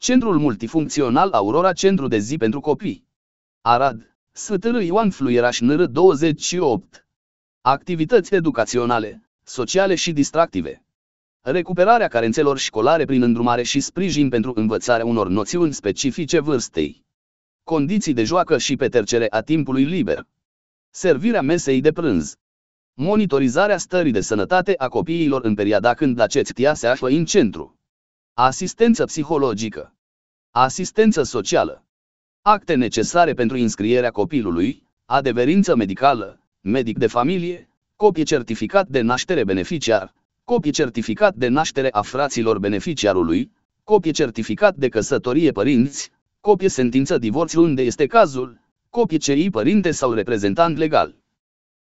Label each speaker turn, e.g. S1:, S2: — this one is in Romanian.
S1: Centrul multifuncțional Aurora, centru de zi pentru copii. Arad, Sfântârâ Ioan Fluieraș NR 28. Activități educaționale, sociale și distractive. Recuperarea carențelor școlare prin îndrumare și sprijin pentru învățarea unor noțiuni specifice vârstei. Condiții de joacă și petrecere a timpului liber. Servirea mesei de prânz. Monitorizarea stării de sănătate a copiilor în perioada când aceștia se află în centru. Asistență psihologică. Asistență socială. Acte necesare pentru înscrierea copilului, adeverință medicală, medic de familie, copie certificat de naștere beneficiar, copie certificat de naștere a fraților beneficiarului, copie certificat de căsătorie părinți, copie sentință divorț unde este cazul, copie CI părinte sau reprezentant legal.